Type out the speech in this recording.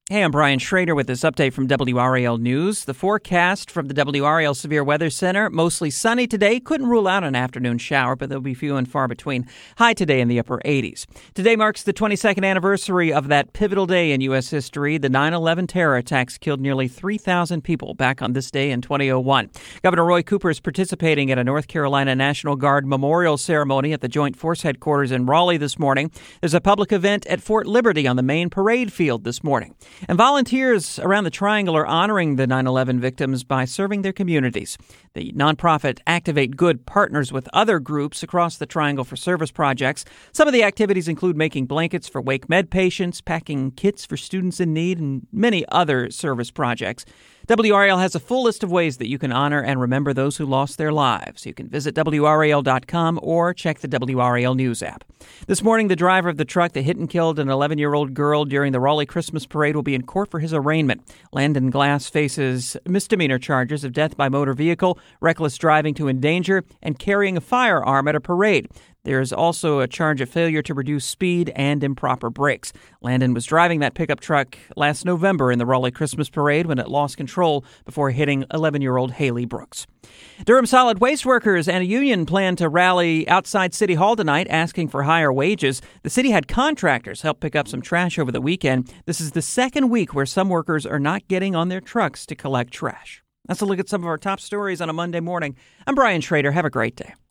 Hey, I'm Brian Schrader with this update from WRAL News. The forecast from the WRAL Severe Weather Center, mostly sunny today. Couldn't rule out an afternoon shower, but they'll be few and far between. High today in the upper 80s. Today marks the 22nd anniversary of that pivotal day in U.S. history. The 9/11 terror attacks killed nearly 3,000 people back on this day in 2001. Governor Roy Cooper is participating at a North Carolina National Guard memorial ceremony at the Joint Force Headquarters in Raleigh this morning. There's a public event at Fort Liberty on the main parade field this morning. And volunteers around the Triangle are honoring the 9/11 victims by serving their communities. The nonprofit Activate Good partners with other groups across the Triangle for service projects. Some of the activities include making blankets for Wake Med patients, packing kits for students in need, and many other service projects. WRAL has a full list of ways that you can honor and remember those who lost their lives. You can visit WRAL.com or check the WRAL News app. This morning, the driver of the truck that hit and killed an 11-year-old girl during the Raleigh Christmas parade will be in court for his arraignment. Landon Glass faces misdemeanor charges of death by motor vehicle, reckless driving to endanger, and carrying a firearm at a parade. There is also a charge of failure to reduce speed and improper brakes. Landon was driving that pickup truck last November in the Raleigh Christmas parade when it lost control before hitting 11-year-old Haley Brooks. Durham solid waste workers and a union plan to rally outside City Hall tonight asking for higher wages. The city had contractors help pick up some trash over the weekend. This is the second week where some workers are not getting on their trucks to collect trash. That's a look at some of our top stories on a Monday morning. I'm Brian Schrader. Have a great day.